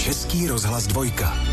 Český rozhlas 2.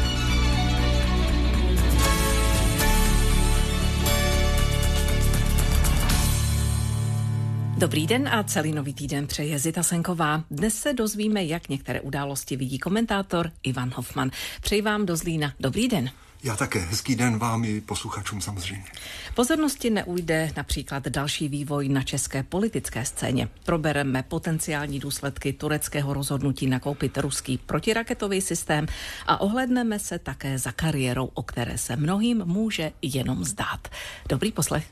Dobrý den a celý nový týden přeje Zita Senková. Dnes se dozvíme, jak některé události vidí komentátor Ivan Hofman. Přeji vám do Zlína. Dobrý den. Já také. Hezký den vám i posluchačům samozřejmě. Pozornosti neujde například další vývoj na české politické scéně. Probereme potenciální důsledky tureckého rozhodnutí nakoupit ruský protiraketový systém a ohlédneme se také za kariérou, o které se mnohým může jenom zdát. Dobrý poslech.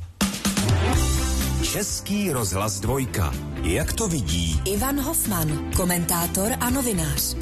Český rozhlas 2. Jak to vidí Ivan Hofman, komentátor a novinář.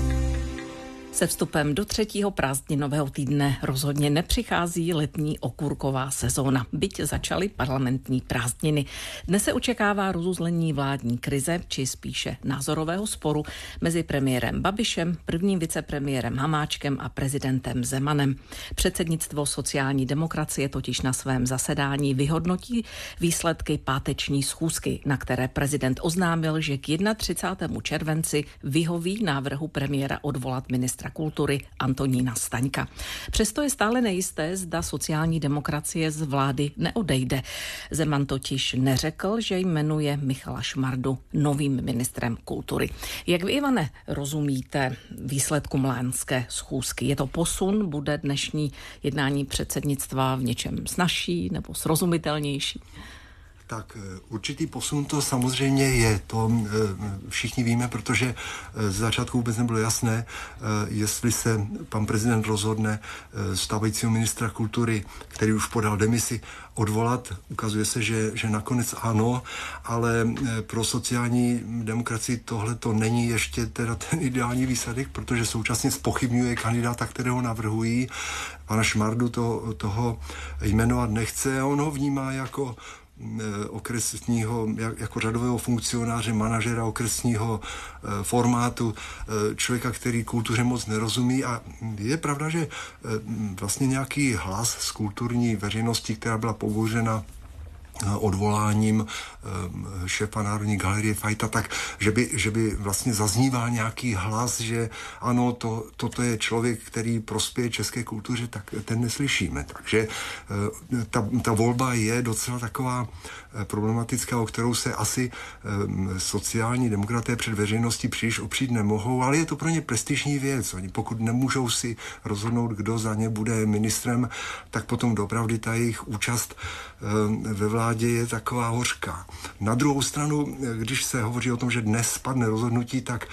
Se vstupem do 3. prázdninového týdne rozhodně nepřichází letní okurková sezóna, byť začaly parlamentní prázdniny. Dnes se očekává rozuzlení vládní krize, či spíše názorového sporu mezi premiérem Babišem, prvním vicepremiérem Hamáčkem a prezidentem Zemanem. Předsednictvo sociální demokracie totiž na svém zasedání vyhodnotí výsledky páteční schůzky, na které prezident oznámil, že k 31. červenci vyhoví návrhu premiéra odvolat ministra kultury Antonína Staňka. Přesto je stále nejisté, zda sociální demokracie z vlády neodejde. Zeman totiž neřekl, že jmenuje Michala Šmardu novým ministrem kultury. Jak vy, Ivane, rozumíte výsledku lánské schůzky? Je to posun? Bude dnešní jednání předsednictva v něčem snazší nebo srozumitelnější? Tak určitý posun to samozřejmě je, to všichni víme, protože z začátku vůbec nebylo jasné, jestli se pan prezident rozhodne stávajícího ministra kultury, který už podal demisi, odvolat. Ukazuje se, že nakonec ano, ale pro sociální demokracii tohle to není ještě teda ten ideální výsledek, protože současně zpochybňuje kandidáta, kterého navrhují. Pana Šmardu toho jmenovat nechce a on ho vnímá jako okresního, jako řadového funkcionáře, manažera okresního formátu, člověka, který kultuře moc nerozumí, a je pravda, že vlastně nějaký hlas z kulturní veřejnosti, která byla pobouřena odvoláním šéfa Národní galerie Fajta, tak že by vlastně zazníval nějaký hlas, že ano, toto je člověk, který prospěje české kultuře, tak ten neslyšíme. Takže ta volba je docela taková problematická, o kterou se asi sociální demokraté před veřejností příliš opřít nemohou, ale je to pro ně prestižní věc. Oni pokud nemůžou si rozhodnout, kdo za ně bude ministrem, tak potom doopravdy ta jejich účast ve vládě je taková hořká. Na druhou stranu, když se hovoří o tom, že dnes spadne rozhodnutí, tak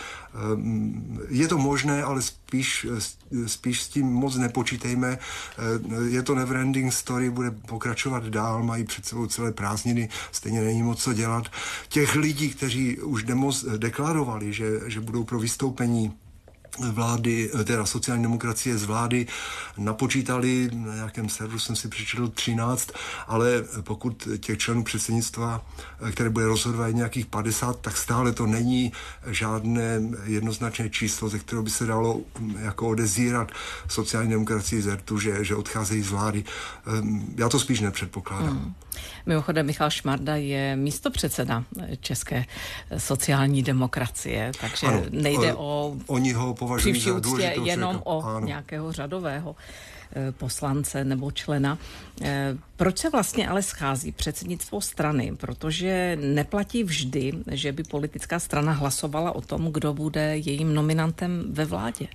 je to možné, ale spíš s tím moc nepočítejme. Je to neverending story, bude pokračovat dál, mají před sebou celé prázdniny, stejně není moc co dělat. Těch lidí, kteří už deklarovali, že budou pro vystoupení vlády, teda sociální demokracie z vlády, napočítali, na nějakém serveru jsem si přečetl 13, ale pokud těch členů předsednictva, které bude rozhodovat nějakých 50, tak stále to není žádné jednoznačné číslo, ze kterého by se dalo jako odezírat sociální demokracii z rtu, že odcházejí z vlády. Já to spíš nepředpokládám. Mimochodem, Michal Šmarda je místopředseda české sociální demokracie, takže ano, nejde o oni ho považují za důležitého jenom člověka. o nějakého řadového poslance nebo člena. Proč se vlastně ale schází předsednictvo strany? Protože neplatí vždy, že by politická strana hlasovala o tom, kdo bude jejím nominantem ve vládě.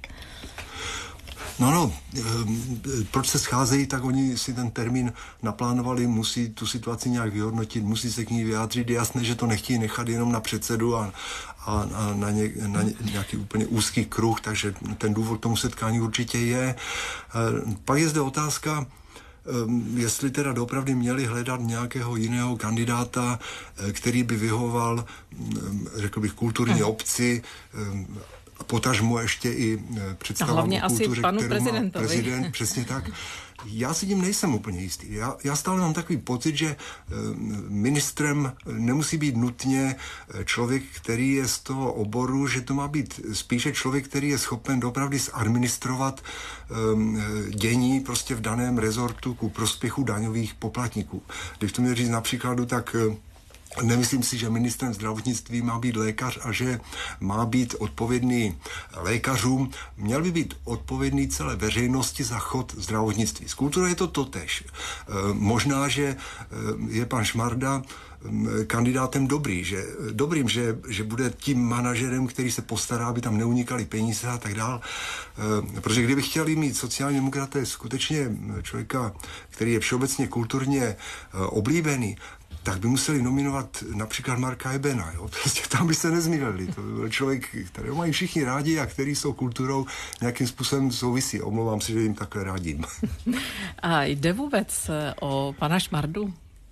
No, proč se scházejí, tak oni si ten termín naplánovali, musí tu situaci nějak vyhodnotit, musí se k ní vyjádřit. Je jasné, že to nechtějí nechat jenom na předsedu a na nějaký úplně úzký kruh, takže ten důvod k tomu setkání určitě je. Pak je zde otázka, jestli teda doopravdy měli hledat nějakého jiného kandidáta, který by vyhoval, řekl bych, kulturní obci, a potažmo ještě i představám o kultuře, kterou má prezident, přesně tak. Já si tím nejsem úplně jistý. Já stále mám takový pocit, že ministrem nemusí být nutně člověk, který je z toho oboru, že to má být spíše člověk, který je schopen opravdu zadministrovat dění prostě v daném rezortu ku prospěchu daňových poplatníků. Když to měl říct na příkladu, tak Nemyslím si, že ministrem zdravotnictví má být lékař a že má být odpovědný lékařům. Měl by být odpovědný celé veřejnosti za chod zdravotnictví. S kulturou je to totéž. Možná, že je pan Šmarda kandidátem dobrým, že bude tím manažerem, který se postará, aby tam neunikaly peníze a tak dál. Protože kdyby chtěli mít sociální demokraté skutečně člověka, který je všeobecně kulturně oblíbený, tak by museli nominovat například Marka Ebena. Jo? Prostě tam by se nezmýlili. To by byl člověk, kterého mají všichni rádi a který s tou kulturou nějakým způsobem souvisí. Omlouvám se, že jim takhle radím. A jde vůbec o pana Šmardu?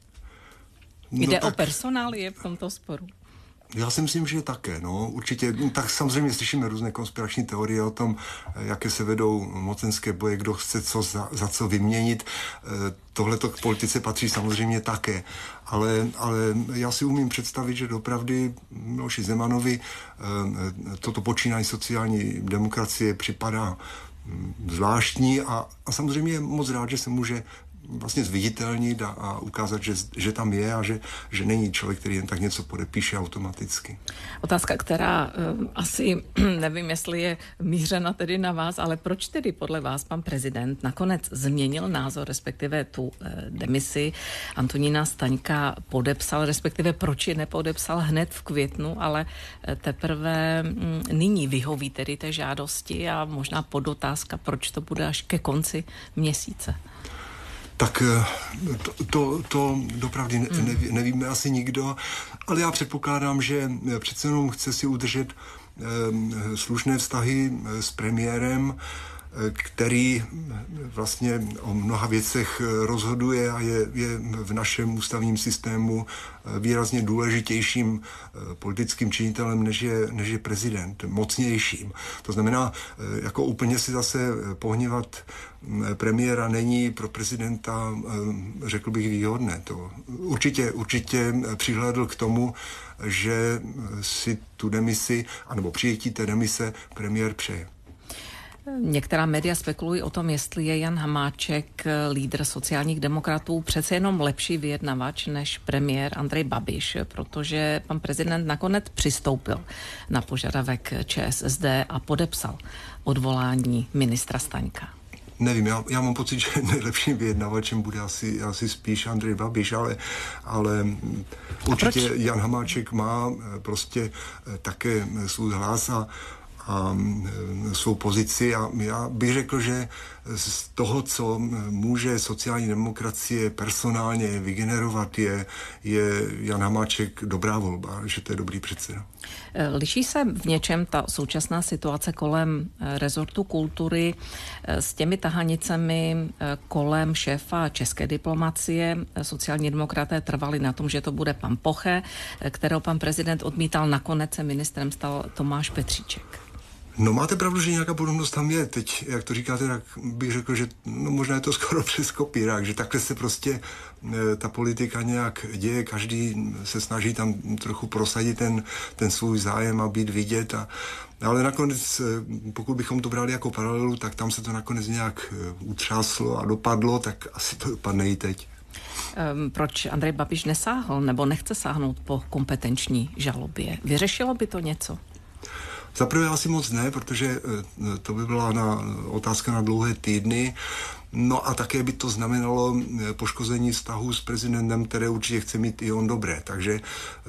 Jde o personálie v tomto sporu? Já si myslím, že také, no, určitě. Tak samozřejmě slyšíme různé konspirační teorie o tom, jaké se vedou mocenské boje, kdo chce co za co vyměnit. Tohleto k politice patří samozřejmě také. Ale já si umím představit, že doopravdy Miloši Zemanovi toto počínání sociální demokracie připadá zvláštní a samozřejmě je moc rád, že se může vlastně zviditelnit a ukázat, že tam je a že není člověk, který jen tak něco podepíše automaticky. Otázka, která asi nevím, jestli je mířena tedy na vás, ale proč tedy podle vás pan prezident nakonec změnil názor, respektive tu demisi Antonína Staňka podepsal, respektive proč ji nepodepsal hned v květnu, ale teprve nyní vyhoví tedy té žádosti a možná podotázka, proč to bude až ke konci měsíce. Tak to dopravdy nevíme asi nikdo, ale já předpokládám, že přece jenom chce si udržet slušné vztahy s premiérem, který vlastně o mnoha věcech rozhoduje a je v našem ústavním systému výrazně důležitějším politickým činitelem, než je prezident, mocnějším. To znamená, jako úplně si zase pohněvat premiéra není pro prezidenta, řekl bych, výhodné. To určitě přihlédl k tomu, že si tu demisi, anebo přijetí té demise premiér přeje. Některá média spekulují o tom, jestli je Jan Hamáček, lídr sociálních demokratů, přece jenom lepší vyjednavač než premiér Andrej Babiš, protože pan prezident nakonec přistoupil na požadavek ČSSD a podepsal odvolání ministra Staňka. Nevím, já mám pocit, že nejlepším vyjednavačem bude asi spíš Andrej Babiš, ale určitě Jan Hamáček má prostě také svůj hlas a svou pozici a já bych řekl, že z toho, co může sociální demokracie personálně vygenerovat, je Jan Hamáček dobrá volba, že to je dobrý předseda. Liší se v něčem ta současná situace kolem rezortu kultury s těmi tahanicemi kolem šéfa české diplomacie? Sociální demokraté trvali na tom, že to bude pan Poche, kterého pan prezident odmítal, nakonec se ministrem stal Tomáš Petříček. No máte pravdu, že nějaká podobnost tam je. Teď, jak to říkáte, tak bych řekl, že možná je to skoro přes kopírák, že takhle se prostě ta politika nějak děje, každý se snaží tam trochu prosadit ten svůj zájem a být vidět. Ale nakonec, pokud bychom to brali jako paralelu, tak tam se to nakonec nějak utřáslo a dopadlo, tak asi to dopadne i teď. Proč Andrej Babiš nesáhl nebo nechce sáhnout po kompetenční žalobě? Vyřešilo by to něco? Zaprvé asi moc ne, protože to by byla otázka na dlouhé týdny. No a také by to znamenalo poškození vztahu s prezidentem, které určitě chce mít i on dobré. Takže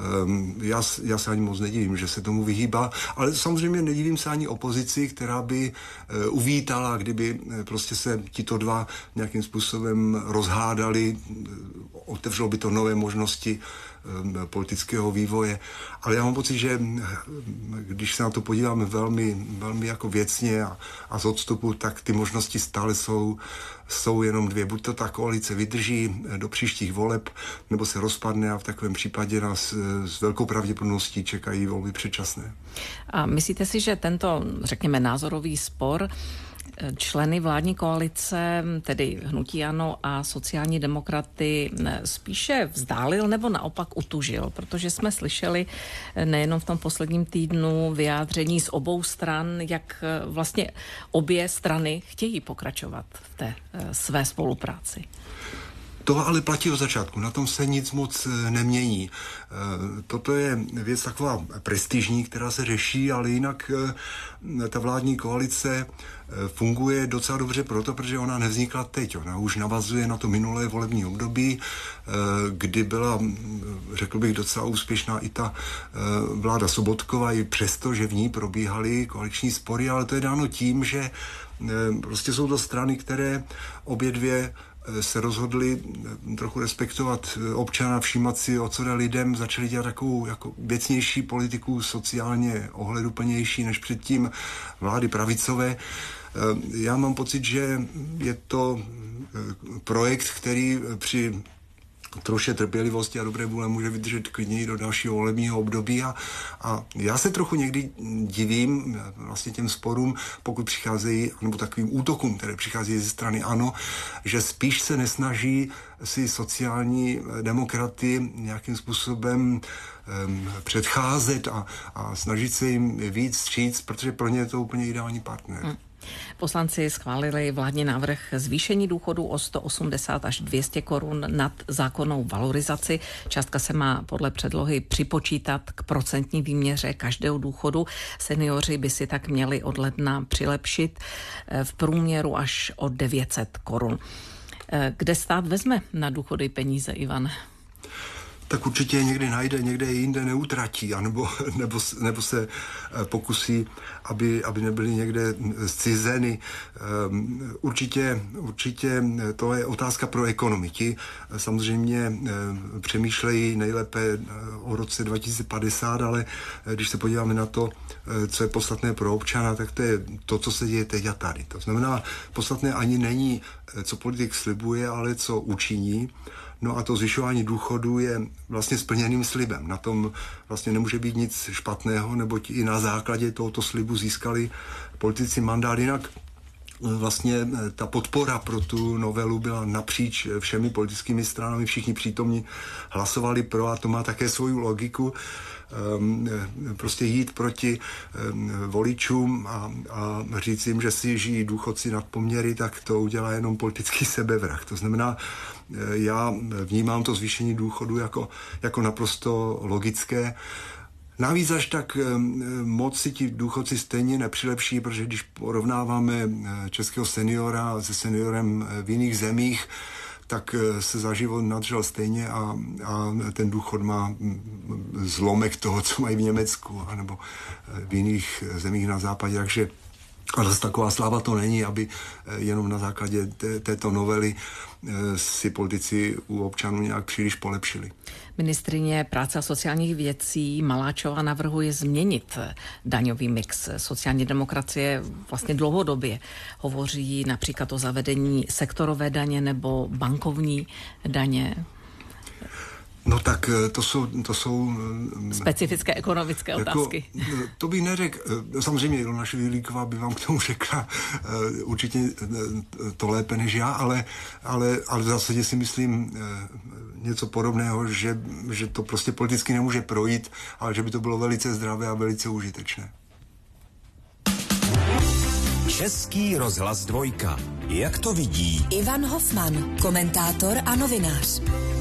já se ani moc nedivím, že se tomu vyhýbá. Ale samozřejmě nedivím se ani opozici, která by uvítala, kdyby prostě se tito dva nějakým způsobem rozhádali. Otevřelo by to nové možnosti politického vývoje. Ale já mám pocit, že když se na to podíváme velmi, velmi jako věcně a z odstupu, tak ty možnosti stále jsou jenom dvě. Buď to ta koalice vydrží do příštích voleb, nebo se rozpadne a v takovém případě nás s velkou pravděpodobností čekají volby předčasné. A myslíte si, že tento, řekněme, názorový spor členy vládní koalice, tedy hnutí ANO a sociální demokraty, spíše vzdálil nebo naopak utužil? Protože jsme slyšeli nejenom v tom posledním týdnu vyjádření z obou stran, jak vlastně obě strany chtějí pokračovat v té své spolupráci. To ale platí od začátku, na tom se nic moc nemění. Toto je věc taková prestižní, která se řeší, ale jinak ta vládní koalice funguje docela dobře proto, protože ona nevznikla teď. Ona už navazuje na to minulé volební období, kdy byla, řekl bych, docela úspěšná i ta vláda Sobotkova, i přesto, že v ní probíhaly koaliční spory, ale to je dáno tím, že prostě jsou to strany, které obě dvě se rozhodli trochu respektovat občana, všímat si, o co jde lidem, začali dělat takovou jako věcnější politiku, sociálně ohleduplnější než předtím vlády pravicové. Já mám pocit, že je to projekt, který při troše trpělivosti a dobré vůle může vydržet klidněji do dalšího volebního období a já se trochu někdy divím vlastně těm sporům, pokud přicházejí, nebo takovým útokům, které přicházejí ze strany ANO, že spíš se nesnaží si sociální demokraty nějakým způsobem předcházet a snažit se jim víc vstříc, protože pro ně je to úplně ideální partner. Poslanci schválili vládní návrh zvýšení důchodu o 180 až 200 korun nad zákonnou valorizaci. Částka se má podle předlohy připočítat k procentní výměře každého důchodu. Seniori by si tak měli od ledna přilepšit v průměru až o 900 korun. Kde stát vezme na důchody peníze, Ivan? Tak určitě někdy najde, někde jinde neutratí, nebo se pokusí, aby nebyly někde zcizeny. Určitě to je otázka pro ekonomiky. Samozřejmě přemýšlejí nejlépe o roce 2050, ale když se podíváme na to, co je podstatné pro občana, tak to je to, co se děje teď a tady. To znamená, podstatné ani není, co politik slibuje, ale co učiní. No a to zvyšování důchodu je vlastně splněným slibem. Na tom vlastně nemůže být nic špatného, neboť i na základě tohoto slibu získali politici mandát. Jinak vlastně ta podpora pro tu novelu byla napříč všemi politickými stranami, všichni přítomní hlasovali pro a to má také svou logiku. Prostě jít proti voličům a říct jim, že si žijí důchodci nad poměry, tak to udělá jenom politický sebevrah. To znamená, já vnímám to zvýšení důchodu jako naprosto logické. Navíc až tak moc si ti důchodci stejně nepřilepší, protože když porovnáváme českého seniora se seniorem v jiných zemích, tak se za život nadržel stejně a ten důchod má zlomek toho, co mají v Německu anebo v jiných zemích na západě, takže ale taková sláva to není, aby jenom na základě této novely si politici u občanů nějak příliš polepšili. Ministryně práce a sociálních věcí Maláčová navrhuje změnit daňový mix. Sociální demokracie vlastně dlouhodobě hovoří například o zavedení sektorové daně nebo bankovní daně. No tak to jsou specifické ekonomické otázky. To bych neřekl. Samozřejmě Ilona Švihlíková by vám k tomu řekla určitě to lépe než já, ale v zásadě si myslím něco podobného, že to prostě politicky nemůže projít, ale že by to bylo velice zdravé a velice užitečné. Český rozhlas 2. Jak to vidí Ivan Hofman, komentátor a novinář.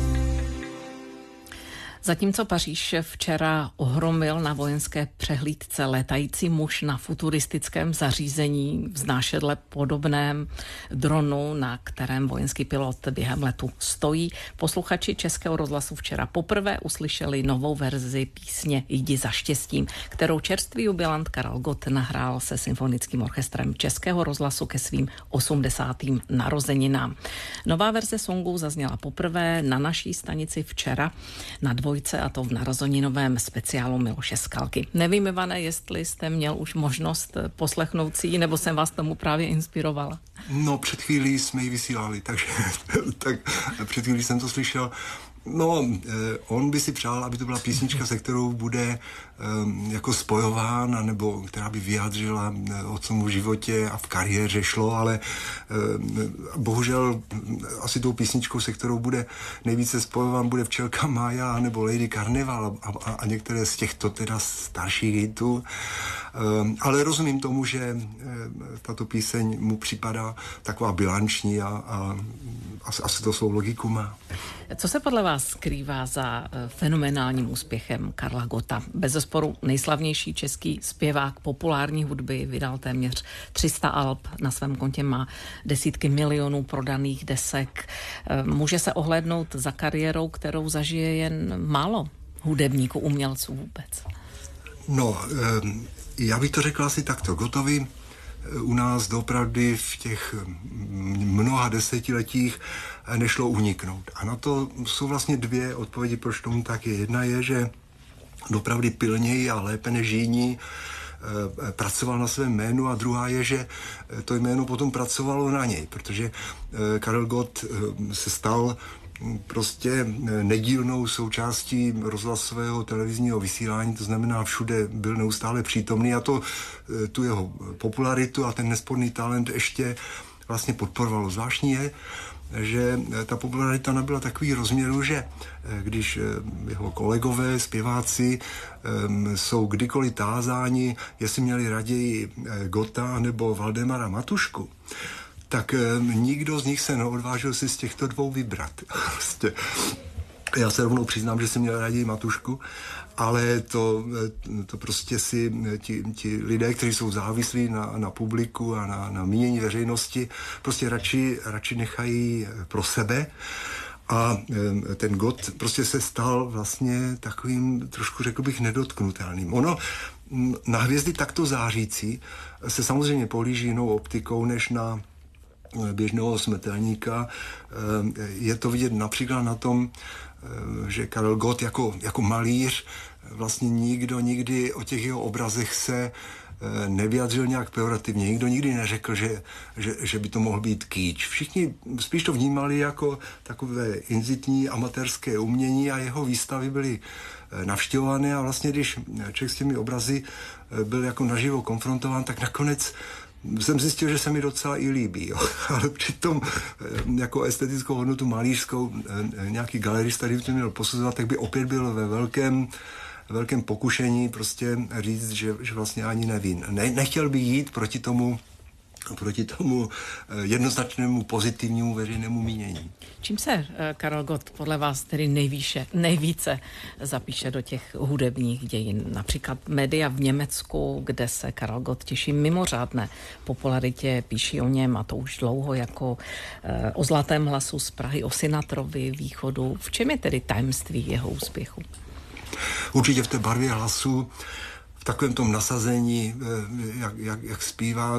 Zatímco Paříž včera ohromil na vojenské přehlídce létající muž na futuristickém zařízení vznášedle podobném dronu, na kterém vojenský pilot během letu stojí, posluchači Českého rozhlasu včera poprvé uslyšeli novou verzi písně Jdi za štěstím, kterou čerstvý jubilant Karel Gott nahrál se symfonickým orchestrem Českého rozhlasu ke svým 80. narozeninám. Nová verze songu zazněla poprvé na naší stanici včera na Dvojce, a to v narozeninovém speciálu Miloše Skalky. Nevím, Ivane, jestli jste měl už možnost poslechnout si ji, nebo jsem vás tomu právě inspirovala. No, před chvílí jsme ji vysílali, takže tak před chvílí jsem to slyšel. No, on by si přál, aby to byla písnička, se kterou bude jako spojován, nebo která by vyjádřila, o co mu v životě a v kariéře šlo, ale bohužel asi tou písničkou, se kterou bude nejvíce spojován, bude Včelka Mája nebo Lady Carnival a některé z těchto teda starších hitů. Ale rozumím tomu, že tato píseň mu připadá taková bilanční a asi to svou logiku má. Co se podle vás skrývá za fenomenálním úspěchem Karla Gotta? Bezesporu nejslavnější český zpěvák populární hudby, vydal téměř 300 alb, na svém kontě má desítky milionů prodaných desek. Může se ohlédnout za kariérou, kterou zažije jen málo hudebníků, umělců vůbec? No, já bych to řekl asi takto. Gottovi u nás doopravdy v těch mnoha desetiletích nešlo uniknout. A na to jsou vlastně dvě odpovědi, proč tomu tak je. Jedna je, že doopravdy pilněji a lépe než jiní pracoval na svém jménu, a druhá je, že to jméno potom pracovalo na něj, protože Karel Gott se stal prostě nedílnou součástí rozhlasového televizního vysílání, to znamená všude byl neustále přítomný, a to tu jeho popularitu a ten nesporný talent ještě vlastně podporovalo. Zvláštní je, že ta popularita nabyla takový rozměru, že když jeho kolegové, zpěváci jsou kdykoliv tázáni, jestli měli raději Gotta nebo Valdemara Matušku, tak nikdo z nich se neodvážil si z těchto dvou vybrat. Prostě. Já se rovnou přiznám, že jsem měl raději Matušku, ale to prostě si ti lidé, kteří jsou závislí na publiku a na mínění veřejnosti, prostě radši nechají pro sebe. A ten Gott prostě se stal vlastně takovým, trošku řekl bych, nedotknutelným. Ono na hvězdy takto zářící se samozřejmě pohlíží jinou optikou než na běžného smrtelníka. Je to vidět například na tom, že Karel Gott jako malíř vlastně nikdo nikdy o těch jeho obrazech se nevyjadřil nějak pejorativně. Nikdo nikdy neřekl, že by to mohl být kýč. Všichni spíš to vnímali jako takové inzitní amatérské umění a jeho výstavy byly navštěvované, a vlastně když člověk s těmi obrazy byl jako naživo konfrontován, tak nakonec jsem zjistil, že se mi docela i líbí. Jo. Ale přitom jako estetickou hodnotu malířskou nějaký galerista, kdyby to měl posuzovat, tak by opět byl ve velkém pokušení prostě říct, že vlastně ani neví. Nechtěl by jít proti tomu jednoznačnému pozitivnímu veřejnému mínění. Čím se Karel Gott podle vás tedy nejvíce zapíše do těch hudebních dějin? Například média v Německu, kde se Karel Gott těší mimořádné popularitě, píší o něm, a to už dlouho, jako o zlatém hlasu z Prahy, o Sinatrovi, Východu. V čem je tedy tajemství jeho úspěchu? Určitě v té barvě hlasu, v takovém tom nasazení, jak zpívá,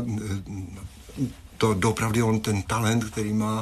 to doopravdy on ten talent, který má,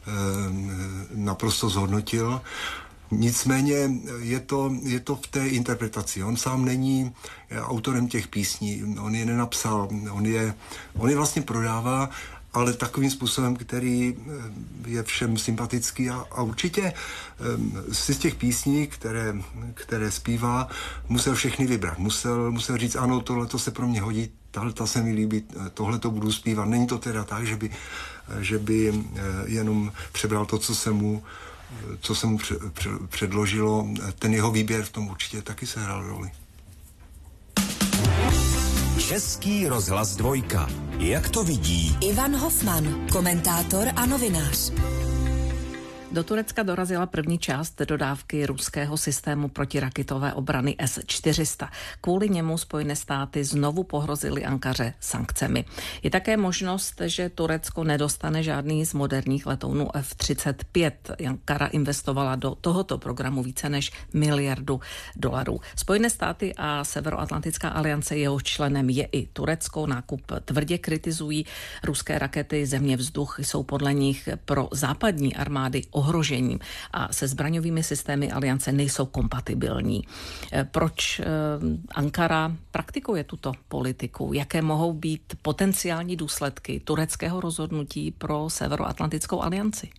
naprosto zhodnotil. Nicméně je to v té interpretaci. On sám není autorem těch písní, on je nenapsal, on je vlastně prodává, ale takovým způsobem, který je všem sympatický, a určitě si z těch písní, které zpívá, musel všechny vybrat. Musel říct, ano, tohleto se pro mě hodí, ta se mi líbí, tohleto budu zpívat. Není to teda tak, že by jenom přebral to, co se mu předložilo. Ten jeho výběr v tom určitě taky se hrál roli. Český rozhlas 2. Jak to vidí Ivan Hofman, komentátor a novinář. Do Turecka dorazila první část dodávky ruského systému protiraketové obrany S-400. Kvůli němu Spojené státy znovu pohrozily Ankaře sankcemi. Je také možnost, že Turecko nedostane žádný z moderních letounů F-35. Ankara investovala do tohoto programu více než $1 miliardu. Spojené státy a Severoatlantická aliance, jehož členem je i Turecko, nákup tvrdě kritizují. Ruské rakety země-vzduch jsou podle nich pro západní armády ohrožením a se zbraňovými systémy aliance nejsou kompatibilní. Proč Ankara praktikuje tuto politiku? Jaké mohou být potenciální důsledky tureckého rozhodnutí pro Severoatlantickou alianci?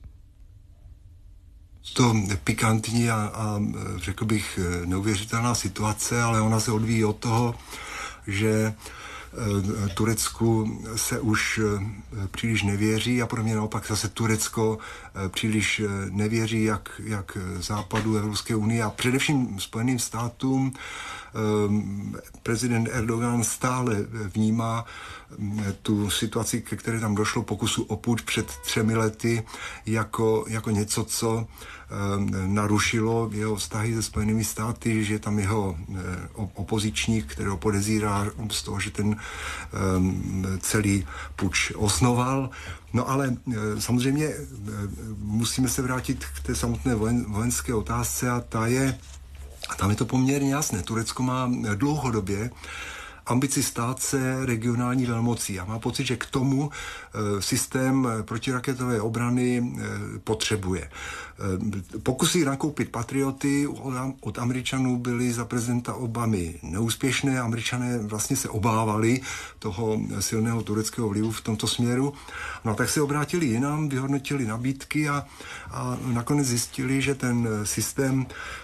To pikantní a řekl bych neuvěřitelná situace, ale ona se odvíjí od toho, že Turecku se už příliš nevěří a pro mě naopak zase Turecko příliš nevěří jak Západu, Evropské unie a především Spojeným státům. Prezident Erdogan stále vnímá tu situaci, ke které tam došlo, pokusu o puč před 3 lety, jako něco, co narušilo jeho vztahy se Spojenými státy, že je tam jeho opozičník, kterého podezírá z toho, že ten celý puč osnoval. No ale samozřejmě musíme se vrátit k té samotné vojenské otázce a tam je to poměrně jasné. Turecko má dlouhodobě ambici stát se regionální velmocí a má pocit, že k tomu systém protiraketové obrany potřebuje. Pokusy nakoupit patrioty od Američanů byly za prezidenta Obamy neúspěšné. Američané vlastně se obávali toho silného tureckého vlivu v tomto směru. No tak se obrátili jinam, vyhodnotili nabídky a nakonec zjistili, že ten systém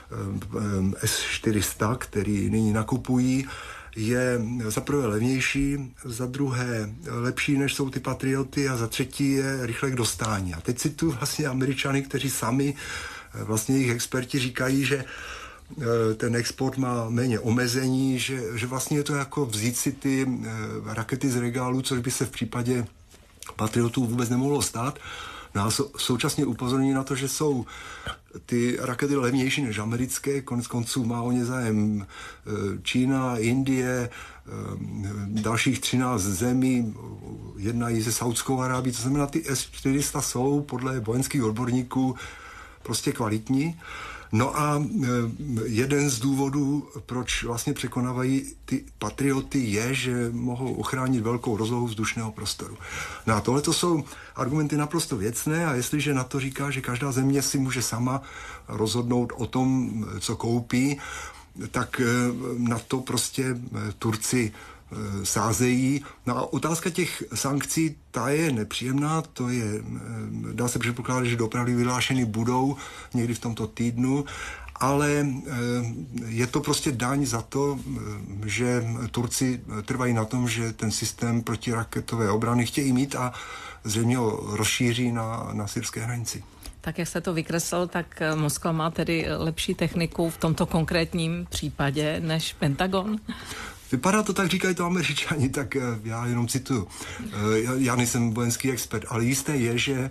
S-400, který nyní nakupují, je za prvé levnější, za druhé lepší, než jsou ty patrioty a za třetí je rychle k dostání. A teď si tu vlastně Američany, kteří sami, vlastně jejich experti říkají, že ten export má méně omezení, že vlastně je to jako vzít si ty rakety z regálu, což by se v případě patriotů vůbec nemohlo stát. No a současně upozorní na to, že jsou ty rakety levnější než americké, konec konců má o ně zájem Čína, Indie, dalších 13 zemí, jednají se Saudskou Arábií, to znamená, ty S-400 jsou podle vojenských odborníků prostě kvalitní. No a jeden z důvodů, proč vlastně překonávají ty patrioty, je, že mohou ochránit velkou rozlohu vzdušného prostoru. No a tohle to jsou argumenty naprosto věcné a jestliže na to říká, že každá země si může sama rozhodnout o tom, co koupí, tak na to prostě Turci sázejí. No a otázka těch sankcí, ta je nepříjemná, to je, dá se předpokládat, že dopravy vyhlášeny budou někdy v tomto týdnu, ale je to prostě daň za to, že Turci trvají na tom, že ten systém protiraketové obrany chtějí mít a zřejmě ho rozšíří na syrské hranici. Tak jak jste to vykreslil, tak Moskva má tedy lepší techniku v tomto konkrétním případě než Pentagon? Vypadá to tak, říkají to Američani, tak já jenom cituju. Já nejsem vojenský expert, ale jisté je, že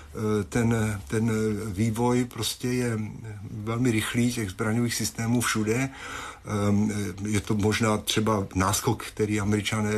ten vývoj prostě je velmi rychlý těch zbraňových systémů všude. Je to možná třeba náskok, který Američané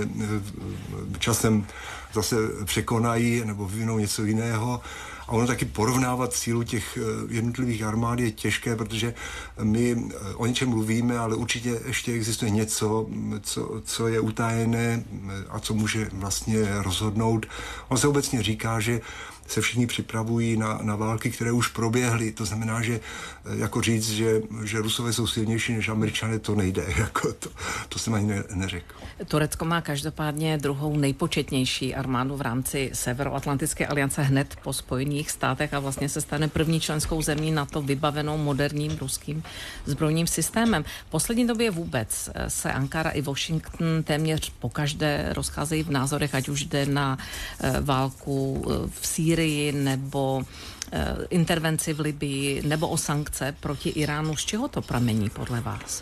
časem zase překonají nebo vyvinou něco jiného. A ono taky porovnávat sílu těch jednotlivých armád je těžké, protože my o něčem mluvíme, ale určitě ještě existuje něco, co je utajené a co může vlastně rozhodnout. On se obecně říká, že se všichni připravují na války, které už proběhly. To znamená, že jako říct, že Rusové jsou silnější než Američané, to nejde. Jako to jsem ani neřekl. Turecko má každopádně druhou nejpočetnější armádu v rámci Severoatlantické aliance hned po Spojených státech a vlastně se stane první členskou zemí NATO vybavenou moderním ruským zbrojním systémem. V poslední době vůbec se Ankara i Washington téměř pokaždé rozcházejí v názorech, ať už jde na válku v Sýrii nebo intervenci v Libyi nebo o sankce proti Iránu. Z čeho to pramení podle vás?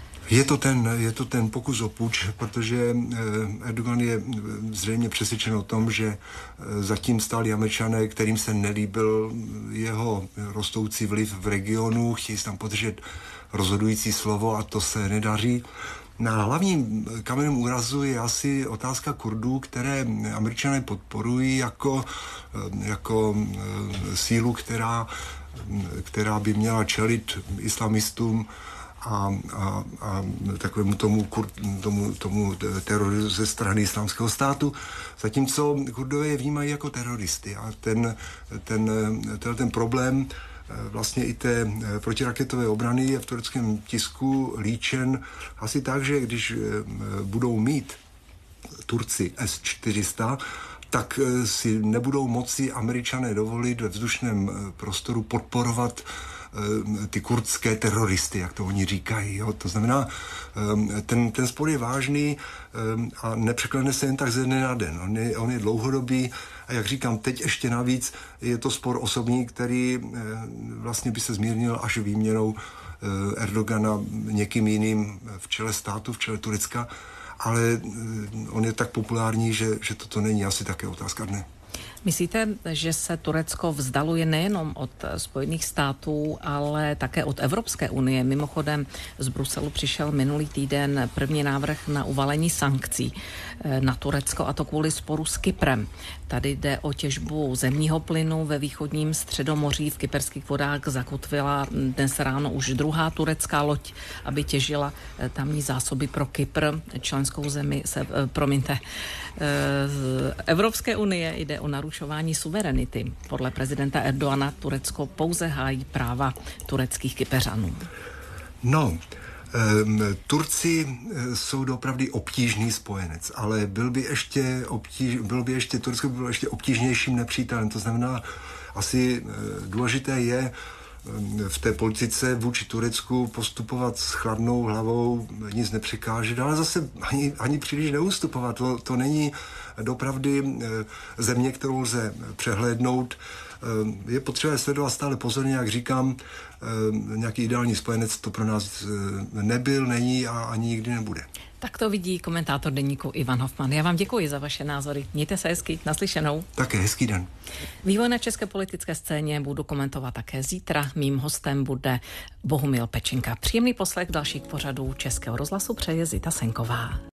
Je to ten pokus o puč, protože Erdogan je zřejmě přesvědčen o tom, že zatím stáli Američané, kterým se nelíbil jeho rostoucí vliv v regionu, chtějí tam podržet rozhodující slovo a to se nedaří. Na hlavním kamenem úrazu je asi otázka Kurdů, které Američané podporují jako sílu, která by měla čelit islamistům a takovému tomu terorismu ze strany Islámského státu, zatímco Kurdové je vnímají jako teroristy. A ten problém vlastně i té protiraketové obrany je v tureckém tisku líčen asi tak, že když budou mít Turci S-400, tak si nebudou moci Američané dovolit ve vzdušném prostoru podporovat ty kurdské teroristy, jak to oni říkají. Jo? To znamená, ten spor je vážný a nepřeklene se jen tak ze dne na den. On je dlouhodobý a jak říkám, teď ještě navíc je to spor osobní, který vlastně by se zmírnil až výměnou Erdogana někým jiným v čele státu, v čele Turecka, ale on je tak populární, že toto není asi také otázka dne. Myslíte, že se Turecko vzdaluje nejenom od Spojených států, ale také od Evropské unie? Mimochodem z Bruselu přišel minulý týden první návrh na uvalení sankcí na Turecko, a to kvůli sporu s Kyprem. Tady jde o těžbu zemního plynu ve východním Středomoří. V kyperských vodách zakotvila dnes ráno už druhá turecká loď, aby těžila tamní zásoby pro Kypr, členskou zemi Evropské unie. Jde o narušování suverenity. Podle prezidenta Erdogana Turecko pouze hájí práva tureckých Kypeřanů. No, Turci jsou doopravdy obtížný spojenec, ale Turecko by bylo ještě obtížnějším nepřítelem. To znamená, asi důležité je v té politice vůči Turecku postupovat s chladnou hlavou, nic nepřekážet, ale zase ani příliš neustupovat. To není doopravdy země, kterou lze přehlédnout. Je potřeba sledovat stále pozorně, jak říkám, nějaký ideální spojenec to pro nás nebyl, není a ani nikdy nebude. Tak to vidí komentátor deníku Ivan Hofman. Já vám děkuji za vaše názory. Mějte se hezky, naslyšenou. Také hezký den. Vývoj na české politické scéně budu komentovat také zítra. Mým hostem bude Bohumil Pečinka. Příjemný poslech dalších pořadů Českého rozhlasu přeje Zita Senková.